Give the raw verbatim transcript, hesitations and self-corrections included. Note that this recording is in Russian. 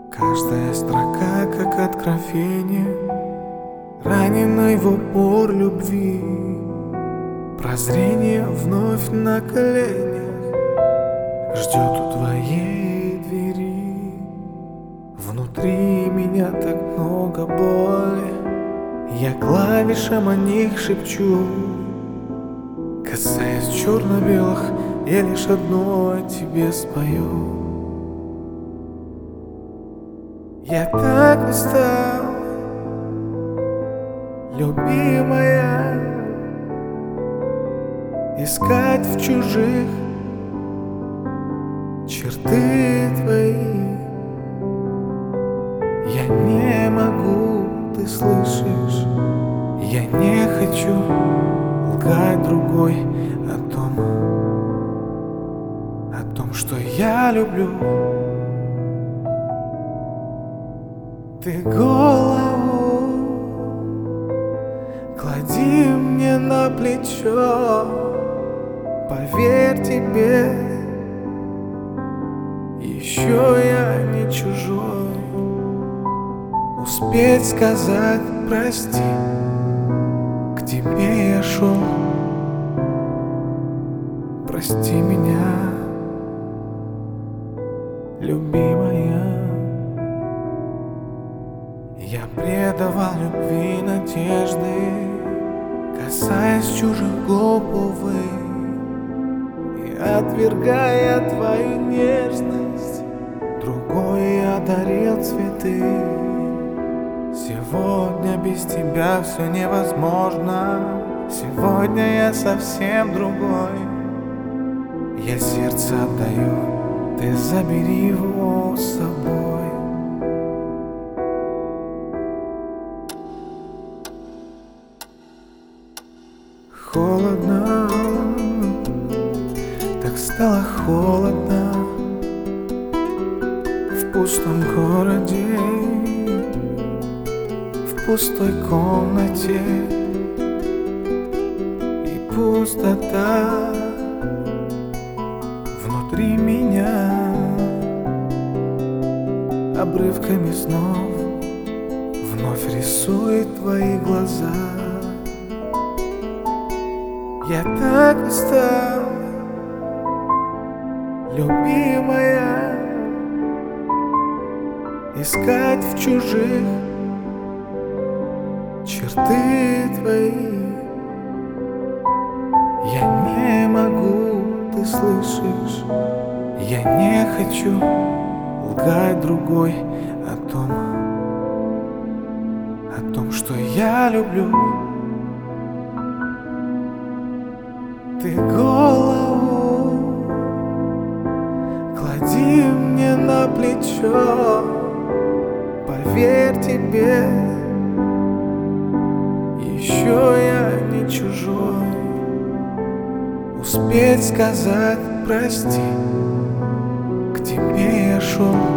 Каждая строка как откровение, раненой в упор любви. Прозрение вновь на коленях ждет у твоей двери. Внутри меня так много боли, я клавишам о них шепчу. Касаясь черно-белых, я лишь одно о тебе спою. Я так устал, любимая, искать в чужих черты твои. Я не могу, ты слышишь? Я не хочу лгать другой о том, о том, что я люблю. Ты голову клади мне на плечо, поверь тебе, еще я не чужой. Успеть сказать прости, к тебе я шел. Прости меня, любимая. Я предавал любви надежды, касаясь чужих губ, увы, и отвергая твою нежность, другой я дарил цветы. Сегодня без тебя все невозможно, сегодня я совсем другой. Я сердце отдаю, ты забери его с собой. Холодно, так стало холодно в пустом городе, в пустой комнате, и пустота внутри меня обрывками снов вновь рисует твои глаза. Я так устал, любимая, искать в чужих черты твои. Я не могу, ты слышишь? Я не хочу лгать другой о том, о том, что я люблю. Ты голову клади мне на плечо, поверь тебе, еще я не чужой. Успеть сказать прости, к тебе я шел.